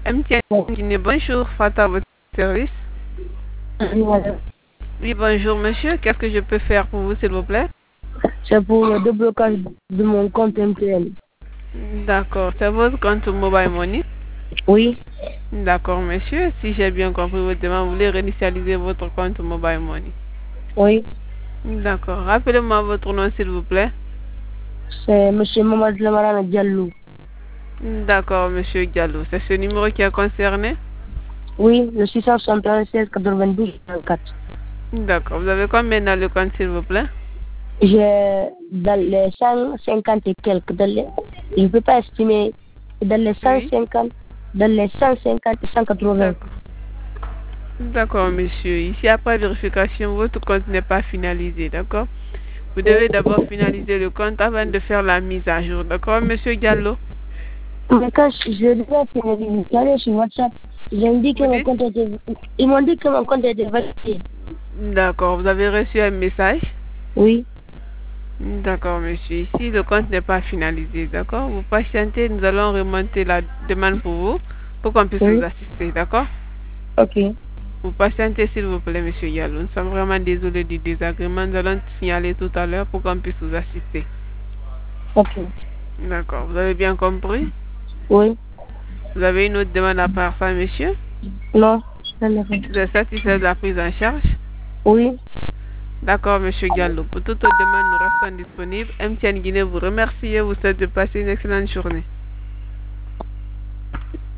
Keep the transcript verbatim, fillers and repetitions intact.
M T N Guinée, bonjour, Fata, votre service. Oui, madame. Oui, bonjour monsieur, qu'est-ce que je peux faire pour vous s'il vous plaît? C'est pour le déblocage de mon compte M T N. D'accord, c'est votre compte Mobile Money? Oui. D'accord monsieur, si j'ai bien compris votre demande, vous voulez réinitialiser votre compte Mobile Money? Oui. D'accord, rappelez-moi votre nom s'il vous plaît. C'est monsieur Mamadou Lamarana Diallo. D'accord monsieur Diallo, c'est ce numéro qui est concerné? Oui, le six cent soixante-seize quatre-vingt-douze quatre. D'accord, vous avez combien dans le compte s'il vous plaît? J'ai dans les cent cinquante et quelques, dans les, je ne peux pas estimer, dans les cent cinquante, dans les cent cinquante et cent quatre-vingts. D'accord, monsieur. Ici, après vérification, votre compte n'est pas finalisé, d'accord? Vous devez d'abord finaliser le compte avant de faire la mise à jour, d'accord, monsieur Diallo? Mais quand je dois finaliser, j'allais sur WhatsApp, ils m'ont dit que mon compte était, ils m'ont dit que mon compte était validé. D'accord, vous avez reçu un message? Oui. D'accord, monsieur. Ici, le compte n'est pas finalisé, d'accord? Vous patientez, nous allons remonter la demande pour vous, pour qu'on puisse Oui. vous assister, d'accord? Ok. Vous patientez, s'il vous plaît, monsieur Diallo. Nous sommes vraiment désolés du désagrément. Nous allons signaler tout à l'heure pour qu'on puisse vous assister. Ok. D'accord, vous avez bien compris? Oui. Vous avez une autre demande à part ça, monsieur? Non. Vous êtes satisfait de la prise en charge? Oui. D'accord, monsieur Diallo. Pour toute autre demande, nous restons disponibles. M T N Guinée vous remercie et vous souhaite de passer une excellente journée.